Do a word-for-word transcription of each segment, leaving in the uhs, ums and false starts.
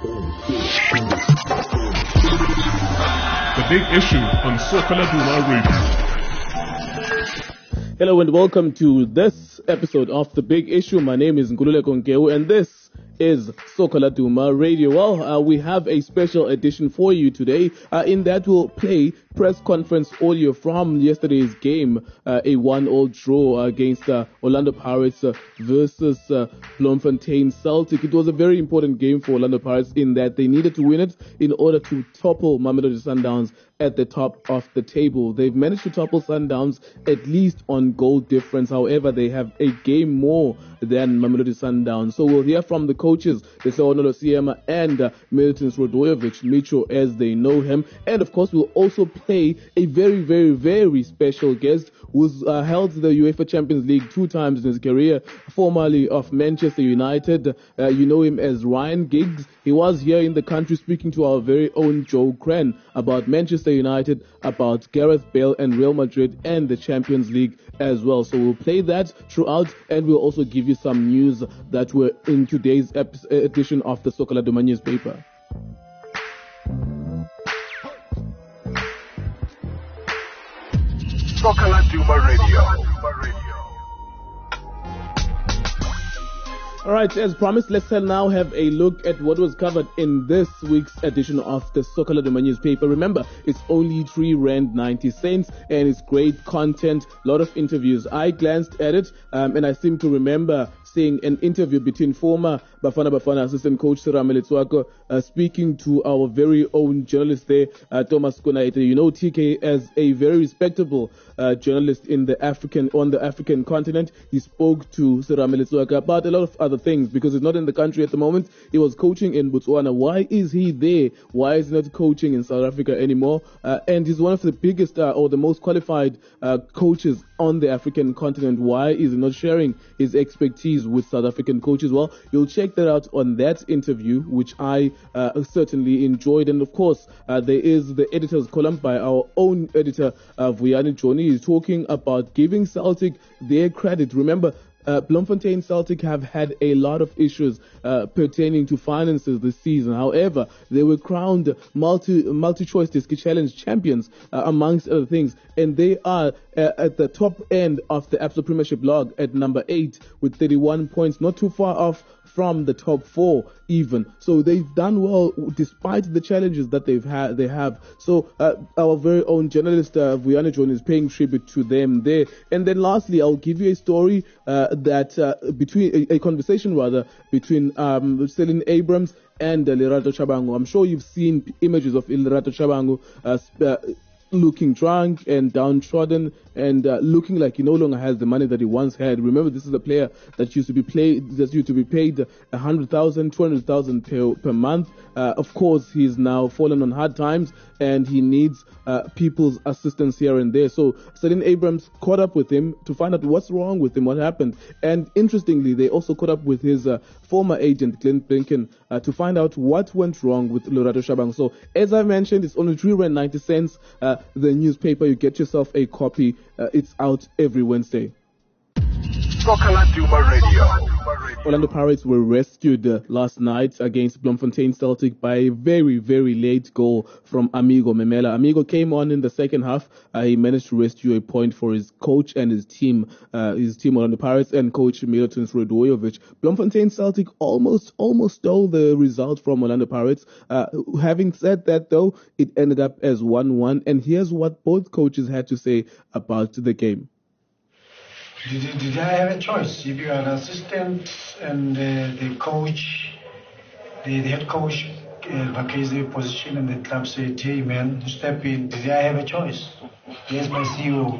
The Big Issue on Soccer Laduma Radio. Hello and welcome to this episode of The Big Issue. My name is Ngululeko Nkeu and this is Soccer Laduma Radio. Well, uh, we have a special edition for you today. Uh, in that we'll play press conference audio from yesterday's game, uh, a one-all draw against uh, Orlando Pirates uh, versus uh, Bloemfontein Celtic. It was a very important game for Orlando Pirates in that they needed to win it in order to topple Mamelodi Sundowns at the top of the table. They've managed to topple Sundowns at least on goal difference. However, they have a game more than Mamelodi Sundowns. So we'll hear from the coaches, Leseono Losiema and uh, Milton Srodojevic, Micho as they know him. And of course, we'll also play a very, very, very special guest who's uh, held the UEFA Champions League two times in his career, formerly of Manchester United. Uh, you know him as Ryan Giggs. He was here in the country speaking to our very own Joe Cran about Manchester United, about Gareth Bale and Real Madrid and the Champions League as well. So we'll play that throughout and we'll also give you some news that were in today's ep- edition of the Soccer Laduma newspaper. Soccer Laduma Radio. All right, as promised, let's now have a look at what was covered in this week's edition of the Soccer Laduma newspaper. Remember, it's only three rand ninety cents and it's great content, a lot of interviews. I glanced at it um, and I seem to remember seeing an interview between former Bafana Bafana assistant coach Serame Letswako uh, speaking to our very own journalist there, uh, Thomas Konaite. You know T K as a very respectable uh, journalist in the African on the African continent. He spoke to Serame Letswako about a lot of other things because he's not in the country at the moment. He was coaching in Botswana. Why is he there? Why is he not coaching in South Africa anymore? Uh, and he's one of the biggest uh, or the most qualified uh, coaches on the African continent. Why is he not sharing his expertise with South African coaches? Well, you'll check that out on that interview, which I uh, certainly enjoyed. And of course, uh, there is the editor's column by our own editor, uh, Vuyani Joni. He's talking about giving Celtic their credit. Remember, Uh, Bloemfontein Celtic have had a lot of issues uh, pertaining to finances this season. However, they were crowned multi, multi-choice disc challenge champions, uh, amongst other things. And they are uh, at the top end of the Absa Premiership log at number eight with thirty-one points, not too far off from the top four even. So they've done well despite the challenges that they've had. They have. So uh, our very own journalist uh, Vuyani John is paying tribute to them there. And then lastly, I'll give you a story uh, that uh, between a, a conversation rather between um, Celine Abrams and uh, Lerato Chabangu. I'm sure you've seen images of Lerato Chabangu uh, uh, looking drunk and downtrodden and uh, looking like he no longer has the money that he once had. Remember, this is a player that used to be played, that used to be paid a hundred thousand, two hundred thousand per per month. Uh, of course, he's now fallen on hard times and he needs uh, people's assistance here and there. So Celine Abrams caught up with him to find out what's wrong with him, what happened. And interestingly, they also caught up with his uh, former agent, Glenn Blinken, uh, to find out what went wrong with Lerato Chabangu. So as I mentioned, it's only three rand ninety cents. Uh, the newspaper, you get yourself a copy. Uh, it's out every Wednesday. Soccer Laduma Radio. Orlando Pirates were rescued uh, last night against Bloemfontein Celtic by a very, very late goal from Amigo Memela. Amigo came on in the second half. Uh, he managed to rescue a point for his coach and his team, uh, his team Orlando Pirates and coach Milton Srodojevic. Bloemfontein Celtic almost, almost stole the result from Orlando Pirates. Uh, having said that, though, it ended up as one one. And here's what both coaches had to say about the game. Did, did I have a choice? If you are an assistant and uh, the coach, the, the head coach uh, vacates the position and the club said, hey man, step in. Did I have a choice? Yes, my C E O.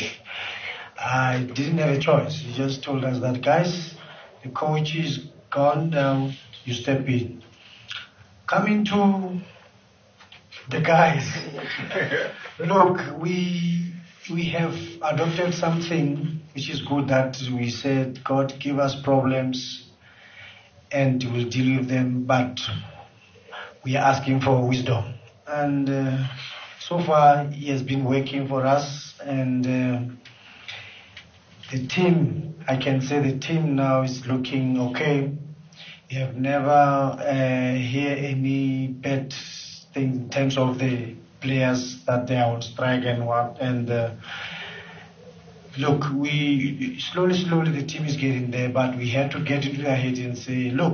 I didn't have a choice. He just told us that, guys, the coach is gone down, you step in. Coming to the guys, look, we we have adopted something which is good, that we said, God, give us problems and we'll deal with them, but we are asking for wisdom. And uh, so far, he has been working for us, and uh, the team, I can say the team now is looking okay. We have never uh, heard any bad thing in terms of the players that they are on strike and what. And uh, look, we slowly, slowly the team is getting there, but we have to get into their head and say, look,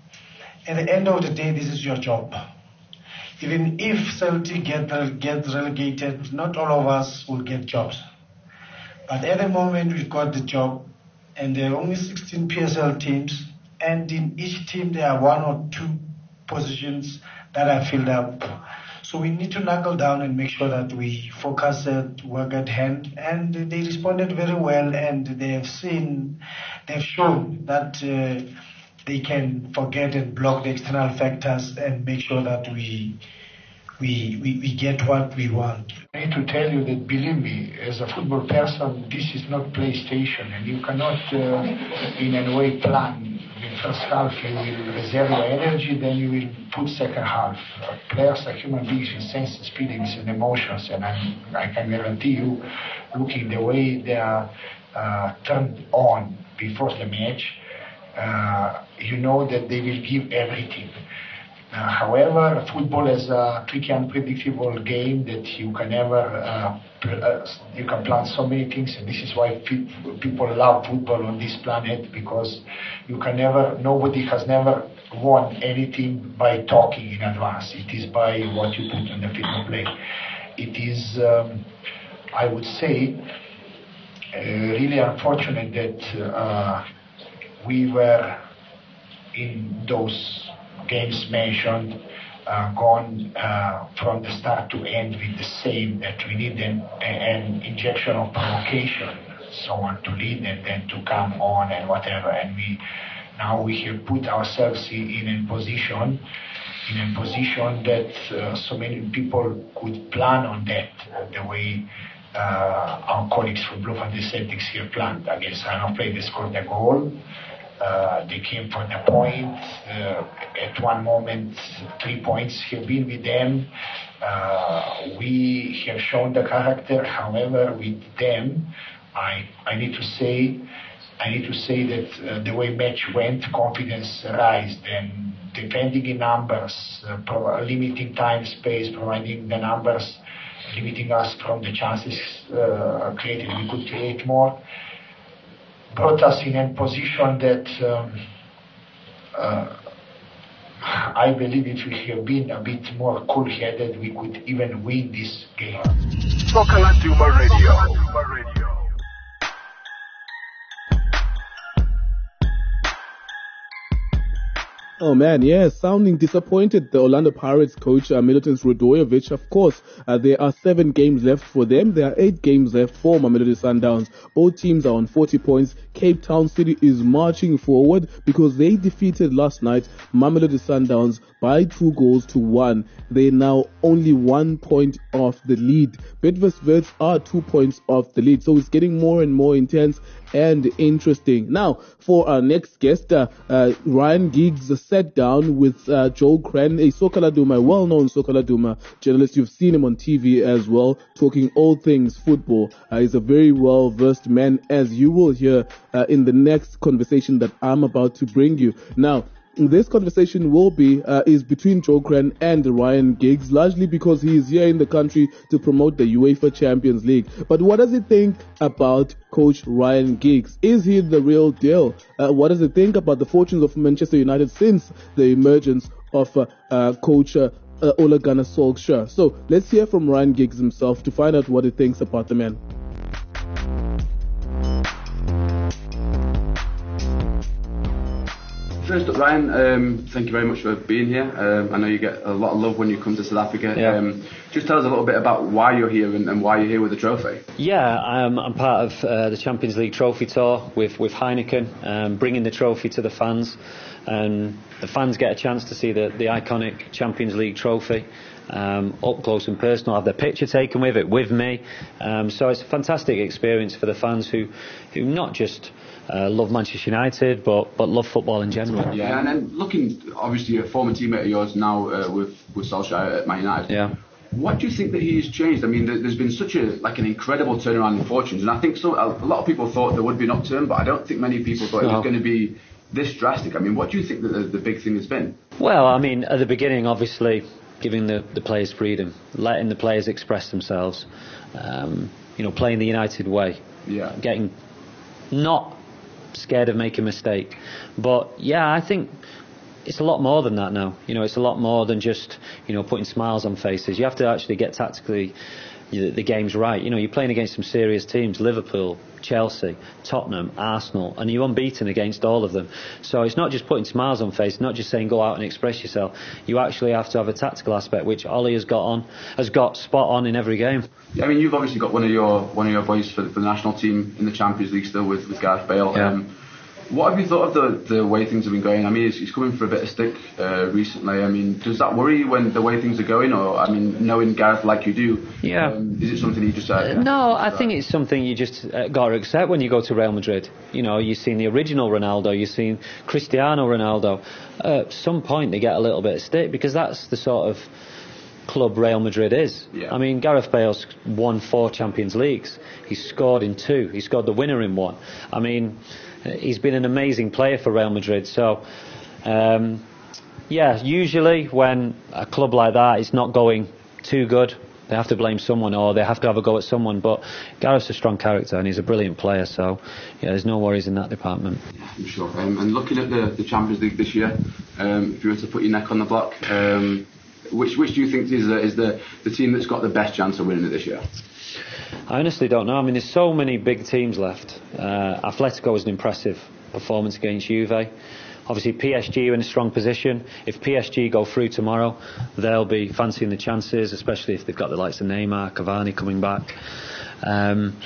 at the end of the day, this is your job. Even if Celtic get, get relegated, not all of us will get jobs. But at the moment, we've got the job, and there are only sixteen P S L teams, and in each team there are one or two positions that are filled up. So we need to knuckle down and make sure that we focus at work at hand. And they responded very well, and they have seen, they've shown that uh, they can forget and block the external factors and make sure that we we we, we get what we want. I need to tell you that, believe me, as a football person, this is not PlayStation, and you cannot uh, in any way plan. In first half you will reserve your energy, then you will put second half. Uh, players are human beings with senses, feelings and emotions, and I'm, I can guarantee you, looking the way they are uh, turned on before the match, uh, you know that they will give everything. Uh, however, football is a tricky, unpredictable game that you can never, uh, pl- uh, you can plan so many things, and this is why pe- people love football on this planet, because you can never, nobody has never won anything by talking in advance. It is by what you put on the field of play. It is, um, I would say, uh, really unfortunate that uh, we were in those games mentioned, uh, gone uh, from the start to end with the same, that we need an, an injection of provocation, someone to lead and then to come on and whatever. And we now we have put ourselves in, in a position, in a position that uh, so many people could plan on that, uh, the way uh, our colleagues from Bloemfontein Celtics here planned against Hanover. They scored a goal. Uh, they came for the point. Uh, at one moment, three points have been with them. Uh, we have shown the character. However, with them, I I need to say, I need to say that uh, the way match went, confidence rised, and defending in numbers, uh, pro- limiting time, space, providing the numbers, limiting us from the chances uh, created. We could create more. Brought us in a position that um, uh, I believe if we have been a bit more cool-headed, we could even win this game. Soccer Laduma Radio. Oh man, yeah, sounding disappointed. The Orlando Pirates coach uh, Milutin Sredojevic. Of course, uh, there are seven games left for them. There are eight games left for Mamelodi Sundowns. Both teams are on forty points. Cape Town City is marching forward because they defeated last night Mamelodi Sundowns by two goals to one. They're now only one point off the lead. Bidvest are two points off the lead. So it's getting more and more intense and interesting. Now, for our next guest, uh, uh, Ryan Giggs sat down with uh, Joel Crenn, a Soccer Laduma, well-known Soccer Laduma journalist. You've seen him on T V as well, talking all things football. Uh, he's a very well-versed man, as you will hear uh, in the next conversation that I'm about to bring you. Now, this conversation will be uh, is between Joel Crenn and Ryan Giggs, largely because he is here in the country to promote the UEFA Champions League. But what does he think about Coach Ryan Giggs? Is he the real deal? Uh, what does he think about the fortunes of Manchester United since the emergence of uh, uh, Coach uh, uh, Ole Gunnar Solskjaer? So let's hear from Ryan Giggs himself to find out what he thinks about the man. First up, Ryan, um, thank you very much for being here. Um, I know you get a lot of love when you come to South Africa. Yeah. Um, just tell us a little bit about why you're here and, and why you're here with the trophy. Yeah, I'm, I'm part of uh, the Champions League Trophy Tour with, with Heineken, um, bringing the trophy to the fans. And the fans get a chance to see the, the iconic Champions League trophy um, up close and personal, have their picture taken with it, with me. Um, so it's a fantastic experience for the fans who, who not just Uh, love Manchester United, but but love football in general. Yeah, and then looking, obviously, a former teammate of yours now uh, with with Solskjaer at Man United. Yeah. What do you think that he's changed? I mean, there's been such a like an incredible turnaround in fortunes, and I think so. A lot of people thought there would be an upturn, but I don't think many people thought no. it was going to be this drastic? I mean, what do you think that the, the big thing has been? Well, I mean, at the beginning, obviously, giving the, the players freedom, letting the players express themselves, um, you know, playing the United way, yeah. getting not scared of making a mistake. But yeah, I think it's a lot more than that now. You know, it's a lot more than just, you know, putting smiles on faces. You have to actually get tactically the, the games right. You know, you're playing against some serious teams: Liverpool, Chelsea, Tottenham, Arsenal, and you're unbeaten against all of them. So it's not just putting smiles on faces, not just saying go out and express yourself. You actually have to have a tactical aspect, which Ollie has got on, has got spot on in every game. Yeah, I mean, you've obviously got one of your one of your boys for, for the national team in the Champions League still with, with Gareth Bale. Yeah. Um, what have you thought of the, the way things have been going? I mean, he's, he's coming for a bit of stick uh, recently. I mean, does that worry you when the way things are going? Or, I mean, knowing Gareth like you do, yeah. um, is it something you just... Uh, no, I think it's something you just uh, got to accept when you go to Real Madrid. You know, you've seen the original Ronaldo, you've seen Cristiano Ronaldo. Uh, at some point they get a little bit of stick, because that's the sort of club Real Madrid is. Yeah. I mean, Gareth Bale's won four Champions Leagues. He's scored in two. He scored the winner in one. I mean, he's been an amazing player for Real Madrid. So, um, yeah, usually when a club like that is not going too good, they have to blame someone, or they have to have a go at someone. But Gareth's a strong character and he's a brilliant player, so yeah, there's no worries in that department. Yeah, I'm sure. Um, and looking at the, the Champions League this year, um, if you were to put your neck on the block, um, which which do you think is the, is the, the team that's got the best chance of winning it this year? I honestly don't know. I mean, there's so many big teams left. Uh, Atletico was an impressive performance against Juve. Obviously, P S G are in a strong position. If P S G go through tomorrow, they'll be fancying the chances, especially if they've got the likes of Neymar, Cavani coming back. Um,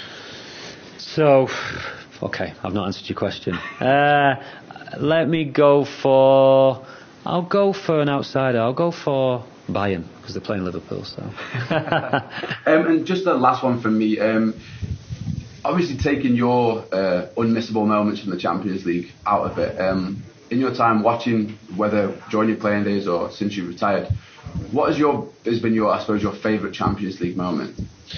so, okay, I've not answered your question. Uh, let me go for... I'll go for an outsider. I'll go for Bayern, because they're playing Liverpool. So. um, and just the last one from me. Um, obviously, taking your uh, unmissable moments from the Champions League out of it, um, in your time watching, whether during your playing days or since you've retired, what has your has been your, I suppose, your favourite Champions League moment?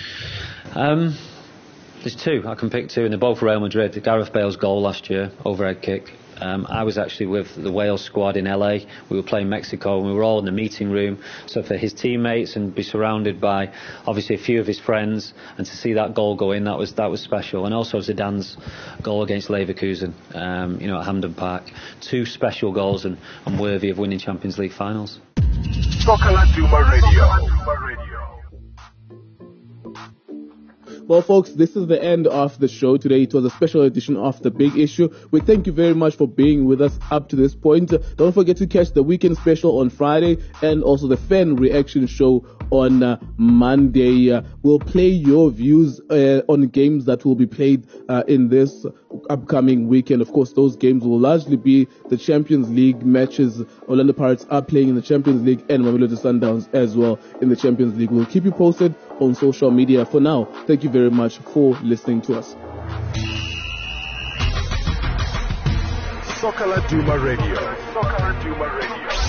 Um, there's two. I can pick two, and they're both Real Madrid. Gareth Bale's goal last year, overhead kick. Um, I was actually with the Wales squad in L A. We were playing Mexico and we were all in the meeting room. So for his teammates and be surrounded by obviously a few of his friends, and to see that goal go in, that was that was special. And also Zidane's goal against Leverkusen, um, you know, at Hampden Park. Two special goals and, and worthy of winning Champions League finals. Soccer Laduma Radio. Well, folks, this is the end of the show today. It was a special edition of The Big Issue. We thank you very much for being with us up to this point. Don't forget to catch the weekend special on Friday and also the fan reaction show on uh, Monday. Uh, we'll play your views uh, on games that will be played uh, in this upcoming weekend. Of course, those games will largely be the Champions League matches. Orlando Pirates are playing in the Champions League and Mamelodi Sundowns as well in the Champions League. We'll keep you posted on social media. For now, thank you very much for listening to us. Soccer Laduma Radio. Soccer Laduma Radio.